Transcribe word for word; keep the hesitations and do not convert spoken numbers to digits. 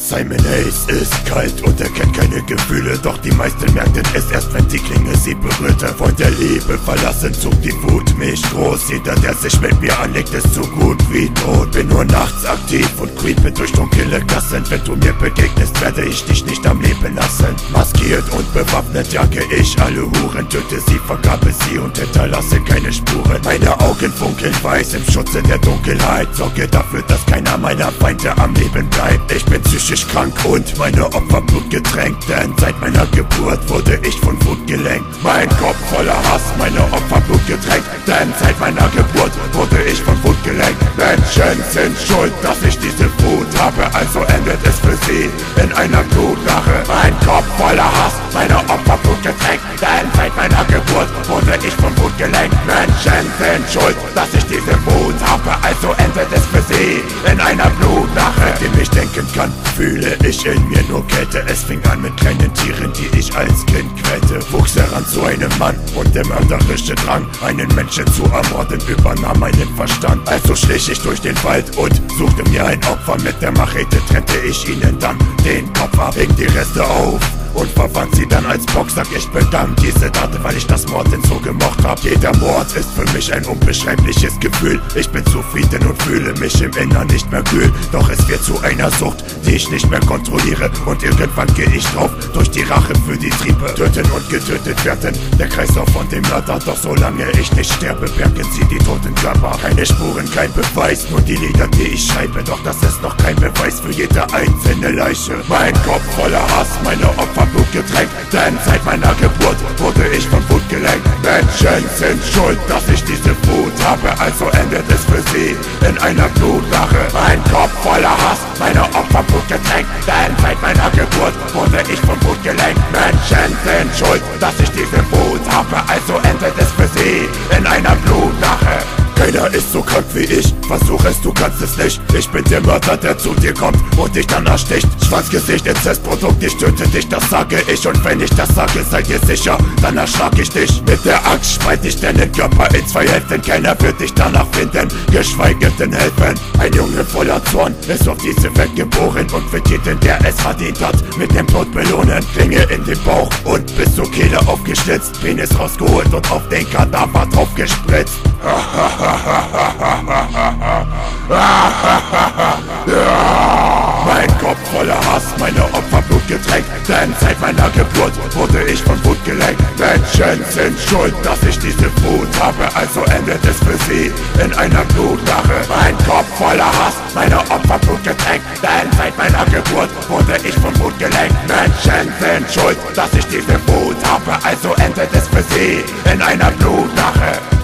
Simon Hayes ist kalt und er kennt keine Gefühle, doch die meisten merkten es erst, wenn die Klinge sie berührte. Von der Liebe verlassen zog die Wut mich groß. Jeder, der sich mit mir anlegt, ist so gut wie tot. Bin nur nachts aktiv und creepe durch dunkle Gassen. Wenn du mir begegnest, werde ich dich nicht am Leben lassen. Maskiert und bewaffnet jage ich alle Huren, töte sie, vergabe sie und hinterlasse keine Spuren. Meine Augen funkeln weiß im Schutze der Dunkelheit, sorge dafür, dass keiner meiner Feinde am Leben bleibt. Ich bin psychisch krank und meine Opfer blutgetränkt, denn seit meiner Geburt wurde ich von Wut gelenkt. Mein Kopf voller Hass, meine Opfer blutgetränkt, denn seit meiner Geburt wurde ich von Wut gelenkt. Menschen sind schuld, dass ich diese Wut habe, also endet es für sie in einer Blutrache. Mein Kopf voller Hass, meine Opfer blutgetränkt, denn seit meiner Geburt wurde ich von Wut gelenkt. Menschen sind schuld, dass ich diese Wut habe, also endet es für sie in einer Blutrache. Seitdem ich denken kann, fühle ich in mir nur Kälte. Es fing an mit kleinen Tieren, die ich als Kind quälte. Wuchs heran zu einem Mann und der mörderische Drang, einen Menschen zu ermorden, übernahm meinen Verstand. Also schlich ich durch den Wald und suchte mir ein Opfer. Mit der Machete trennte ich ihnen dann den Kopf ab, hing die Reste auf und verfand sie dann als Boxsack. Ich begann diese Tat, weil ich das Morden so gemocht hab. Jeder Mord ist für mich ein unbeschreibliches Gefühl. Ich bin zufrieden und fühle mich im Innern nicht mehr kühl. Doch es wird zu einer Sucht, die ich nicht mehr kontrolliere. Und irgendwann gehe ich drauf, durch die Rache für die Triebe. Töten und getötet werden, der Kreislauf von dem Mörder. Doch solange ich nicht sterbe, bergen sie die toten Körper. Keine Spuren, kein Beweis, nur die Lieder, die ich schreibe. Doch das ist noch kein Beweis für jede einzelne Leiche. Mein Kopf voller Hass, meine Opfer Blut getränkt, denn seit meiner Geburt wurde ich von Wut gelenkt. Menschen sind schuld, dass ich diese Wut habe, also endet es für sie in einer Blutrache. Mein Kopf voller Hass, meine Opfer Blut getränkt, denn seit meiner Geburt wurde ich von Wut gelenkt. Menschen sind schuld, dass ich diese Wut habe, also endet es für sie in einer Blutrache. Keiner ist so krank wie ich, versuch es, du kannst es nicht. Ich bin der Mörder, der zu dir kommt und dich dann ersticht. Schwanzgesicht, Inzestprodukt, ich töte dich, das sage ich. Und wenn ich das sage, seid ihr sicher, dann erschlag ich dich. Mit der Axt spalt ich deinen Körper in zwei Hälften. Keiner wird dich danach finden, geschweige denn helfen. Ein Junge voller Zorn ist auf diese Welt geboren und wird jeden, der es verdient hat, mit dem Tod belohnen. Klinge in den Bauch und bis zur Kehle aufgeschlitzt, Penis rausgeholt und auf den Kadaver drauf gespritzt. Mein Kopf voller Hass, meine Opfer Blut getränkt, denn seit meiner Geburt wurde ich von Wut gelenkt. Menschen sind schuld, dass ich diese Wut habe, also endet es für sie in einer Blutrache. Mein Kopf voller Hass, meine Opfer Blut getränkt, denn seit meiner Geburt wurde ich von Wut gelenkt. Menschen sind schuld, dass ich diese Wut habe, also endet es für sie in einer Blutrache.